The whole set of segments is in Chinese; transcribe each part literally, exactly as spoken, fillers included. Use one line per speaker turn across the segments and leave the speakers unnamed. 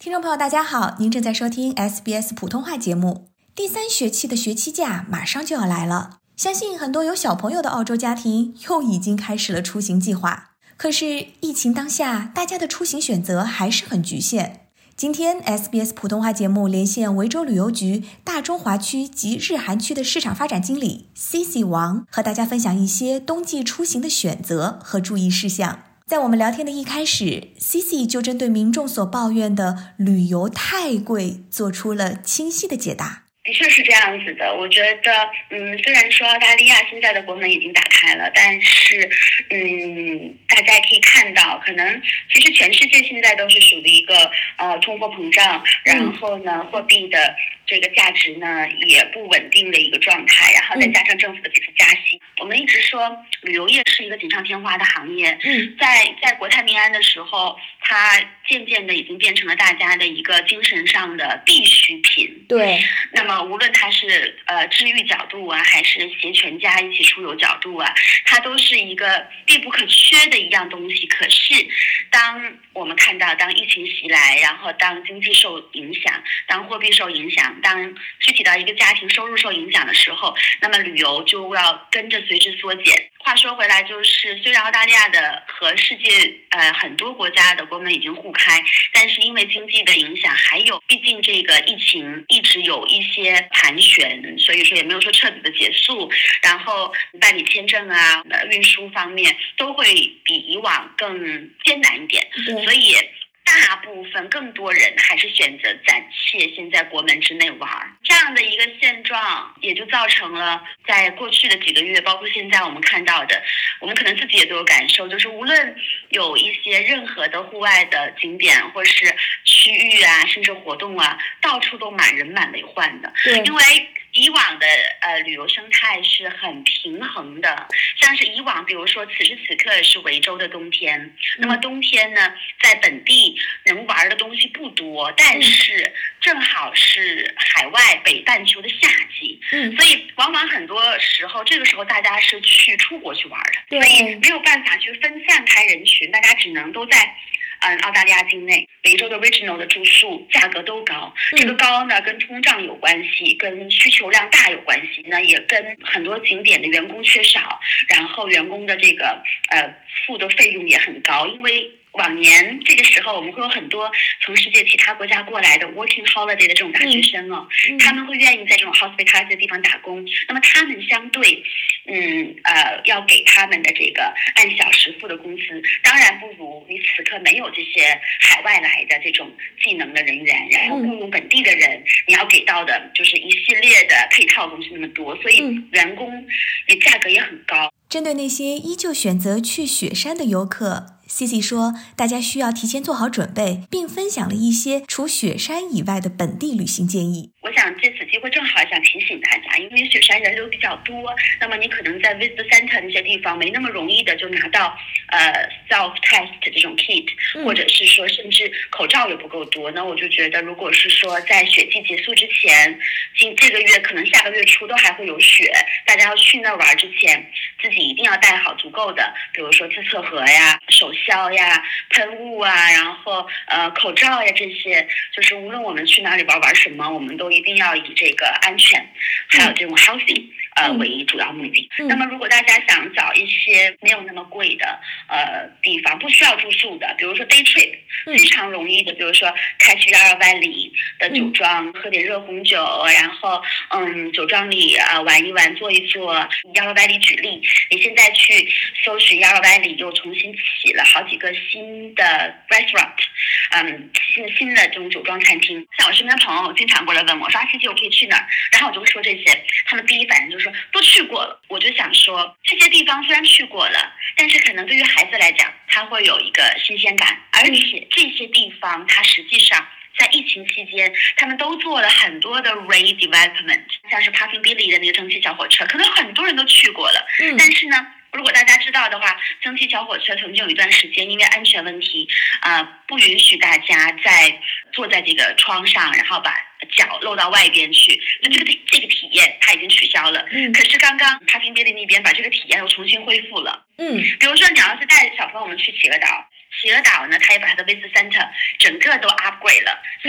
听众朋友大家好，您正在收听 S B S 普通话节目。第三学期的学期假马上就要来了，相信很多有小朋友的澳洲家庭又已经开始了出行计划。可是疫情当下，大家的出行选择还是很局限。今天 S B S 普通话节目连线维州旅游局大中华区及日韩区的市场发展经理 Cici 王，和大家分享一些冬季出行的选择和注意事项。在我们聊天的一开始 Cici 就针对民众所抱怨的旅游太贵做出了清晰的解答。
的确是这样子的，我觉得，嗯，虽然说澳大利亚现在的国门已经打开了，但是，嗯，大家可以看到，可能其实全世界现在都是属于一个呃通货膨胀，然后呢，货币的这个价值呢也不稳定的一个状态，然后再加上政府的这次加息，我们一直说旅游业是一个锦上添花的行业，嗯，在在国泰民安的时候，它渐渐的已经变成了大家的一个精神上的必需品，
对，
那么。无论它是呃治愈角度啊，还是携全家一起出游角度啊，它都是一个必不可缺的一样东西。可是，当我们看到当疫情袭来，然后当经济受影响，当货币受影响，当具体到一个家庭收入受影响的时候，那么旅游就要跟着随之缩减。话说回来，就是虽然澳大利亚的和世界呃很多国家的国门已经互开，但是因为经济的影响，还有毕竟这个疫情一直有一些盘旋，所以说也没有说彻底的结束。然后办理签证啊、运输方面都会比以往更艰难一点，所以大部分更多人还是选择暂且先在国门之内玩，这样的一个现状也就造成了在过去的几个月，包括现在我们看到的，我们可能自己也都有感受，就是无论有一些任何的户外的景点或是区域啊，甚至活动啊，到处都满人满为患的。因为以往的呃旅游生态是很平衡的，像是以往比如说此时此刻是维州的冬天，那么冬天呢在本地能玩的东西不多，但是正好是海外北半球的夏季，嗯，所以往往很多时候这个时候大家是去出国去玩的，所以没有办法去分散开人群，大家只能都在嗯，澳大利亚境内，维州的 regional 的住宿价格都高，嗯、这个高呢跟通胀有关系，跟需求量大有关系，那也跟很多景点的员工缺少，然后员工的这个呃付的费用也很高，因为往年这个时候我们会有很多从世界其他国家过来的 working holiday 的这种大学生哦，嗯、他们会愿意在这种 hospitality 的地方打工，那么他们相对嗯呃要给他们的这个按小时付的工资，当然不如你此刻没有这些海外来的这种技能的人员，然后雇佣本地的人，你要给到的就是一系列的配套东西那么多，所以员工也价格也很高。
针对那些依旧选择去雪山的游客，Cici 说，大家需要提前做好准备，并分享了一些除雪山以外的本地旅行建议。
我想借此机会正好想提醒大家，因为雪山人流比较多，那么你可能在 Visit Center 那些地方没那么容易的就拿到呃 self test 这种 kit，嗯、或者是说甚至口罩也不够多。那我就觉得，如果是说在雪季结束之前，今这个月可能下个月初都还会有雪，大家要去那玩之前，自己一定要带好足够的，比如说自测盒呀、手消呀、喷雾啊，然后呃口罩呀，这些就是无论我们去哪里玩玩什么，我们都一定要以这个安全还有这种 healthy 呃为主要目的。嗯、那么如果大家想找一些没有那么贵的呃地方，不需要住宿的，比如说 day trip，非常容易的，比如说开去 Yarra Valley 的酒庄，嗯、喝点热红酒，然后嗯酒庄里啊、呃、玩一玩坐一坐。Yarra Valley 举例，你现在去搜寻 Yarra Valley 又重新起了好几个新的 restaurant， 嗯新新的这种酒庄餐厅。像我身边朋友经常过来问我说，琪琪我可以去哪儿？然后我就说这些，他们第一反应就是说都去过了。我就想说，这些地方虽然去过了，但是可能对于孩子来讲，他会有一个新鲜感，而且这些地方它实际上在疫情期间，他们都做了很多的 redevelopment， 像是 Puffin Billy 的那个蒸汽小火车，可能很多人都去过了，嗯、但是呢，如果大家知道的话，蒸汽小火车曾经有一段时间因为安全问题，呃，不允许大家在坐在这个窗上，然后把脚露到外边去，那这个这个体验它已经取消了。嗯，可是刚刚 Puffin Billy 那边把这个体验又重新恢复了。嗯，比如说你要是带小朋友们去企鹅岛。企鹅岛呢，它也把它的 Visit Center 整个都 upgrade 了，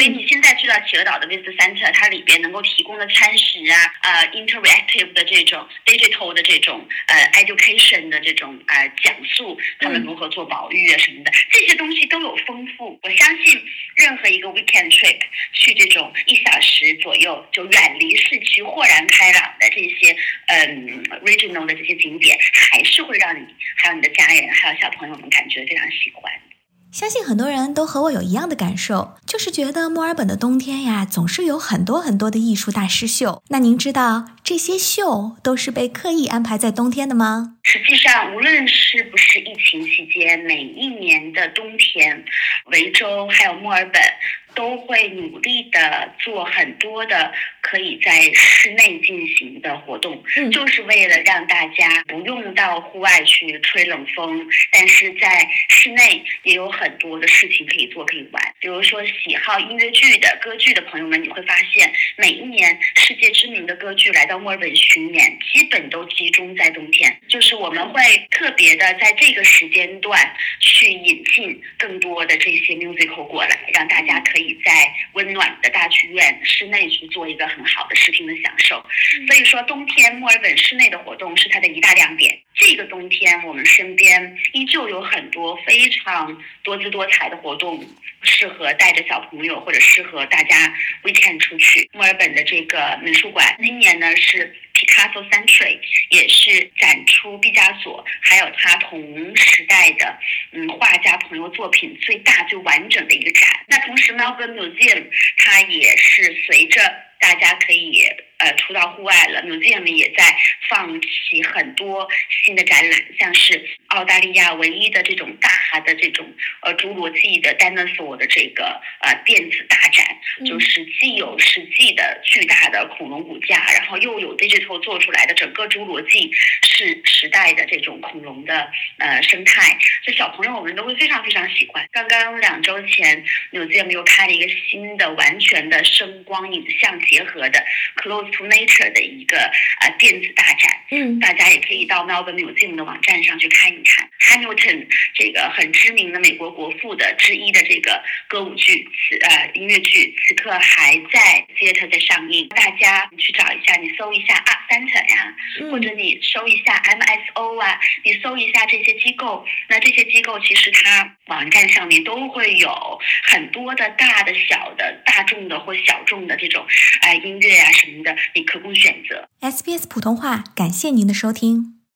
企鹅岛的 Visit Center 它里边能够提供的餐食啊，呃 interactive 的这种 digital 的这种呃 education 的这种呃讲述他们如何做保育啊什么的，这些东西都有丰富。我相信任何一个 weekend trip 去这种一小时左右就远离市区豁然开朗的这些嗯 regional 的这些景点，还是会让你还有你的家人还有小朋友们感觉非常喜欢。
相信很多人都和我有一样的感受，就是觉得墨尔本的冬天呀，总是有很多很多的艺术大师秀。那您知道这些秀都是被刻意安排在冬天的吗？
实际上，无论是不是疫情期间，每一年的冬天，维州还有墨尔本都会努力的做很多的可以在室内进行的活动，嗯、就是为了让大家不用到户外去吹冷风，但是在室内也有很多的事情可以做可以玩。比如说喜好音乐剧的歌剧的朋友们，你会发现每一年世界知名的歌剧来到墨尔本巡演，基本都集中在冬天，就是我们会特别的在这个时间段去引进更多的这些 musical 过来，让大家可以在温暖的大剧院室内去做一个很好的视听的享受。所以说冬天墨尔本室内的活动是它的一大亮点。这个冬天我们身边依旧有很多非常多姿多彩的活动，适合带着小朋友或者适合大家 weekend 出去。墨尔本的这个美术馆今年呢是 Picasso Century， 也是展出毕加索还有他同时代的嗯画家朋友作品最大最完整的一个展。那同时 Melbourne Museum 它也是随着大家可以呃出到户外了， Museum 也在放起很多新的展览，像是澳大利亚唯一的这种大的这种呃侏罗纪的 dinosaur 的这个呃电子大展，就是既有实际的巨大的恐龙骨架，然后又有 digital 做出来的整个侏罗纪是时代的这种恐龙的呃生态，所以小朋友们都会非常非常喜欢。刚刚两周前 Museum 又开了一个新的完全的声光影像结合的 Close to Nature 的一个呃电子大展，嗯，大家也可以到 Melbourne Museum 的网站上去看一看。Hamilton 这个很知名的美国国父的之一的这个歌舞剧此呃音乐剧此刻还在 theater 在上映，大家去找一下，你搜一下 Art Center 呀、嗯，或者你搜一下 M S O 啊，你搜一下这些机构，那这些机构其实它网站上面都会有很多的大的小的大众的或小众的这种呃音乐啊什么的，你可供选择。
S B S 普通话感谢您的收听。